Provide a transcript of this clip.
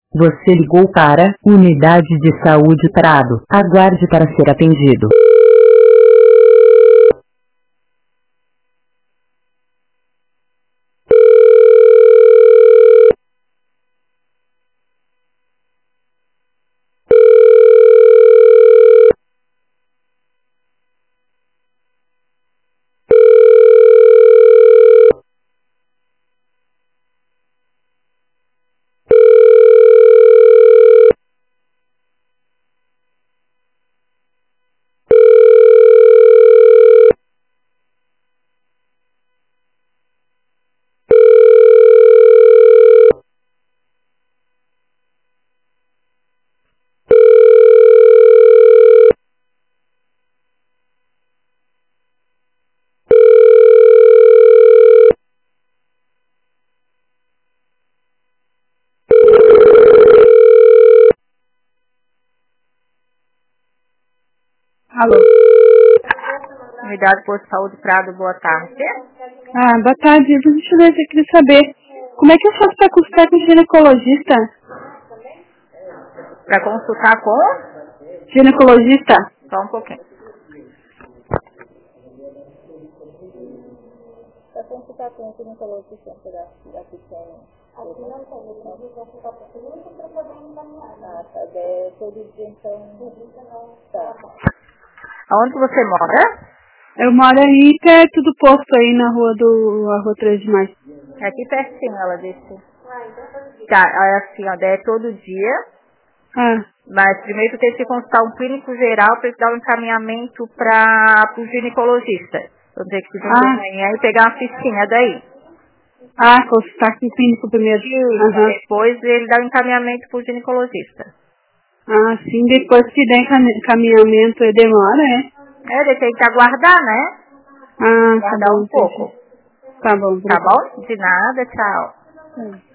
Você ligou para Unidade de Saúde Prado. Aguarde para ser atendido. Alô? Unidade Posto de Saúde Prado, boa tarde. Boa tarde. Deixa eu ver se eu queria saber. Como é que eu faço para consultar com o ginecologista? Para consultar com? Ginecologista? Só um pouquinho. Para consultar com o ginecologista da pequena. Aqui não tem, eu tenho que consultar com o clínico para poder encaminhar. Ah, tá. É todo dia, então. Tá. Aonde você mora? Eu moro aí perto do posto aí na rua 3 de maio. É aqui pertinho, ela disse. Tá, é assim, ó, é todo dia. Mas primeiro tem que consultar um clínico geral para ele dar um encaminhamento para o ginecologista. Então tem que ir de manhã e pegar uma fichinha daí. Consultar com o clínico primeiro. Depois ele dá o encaminhamento para o ginecologista. Sim, depois que der encaminhamento demora, é? Ele tem que aguardar, né? Tá Aguardar bom, um pouco. Tá bom, Tá bom? De nada, tchau.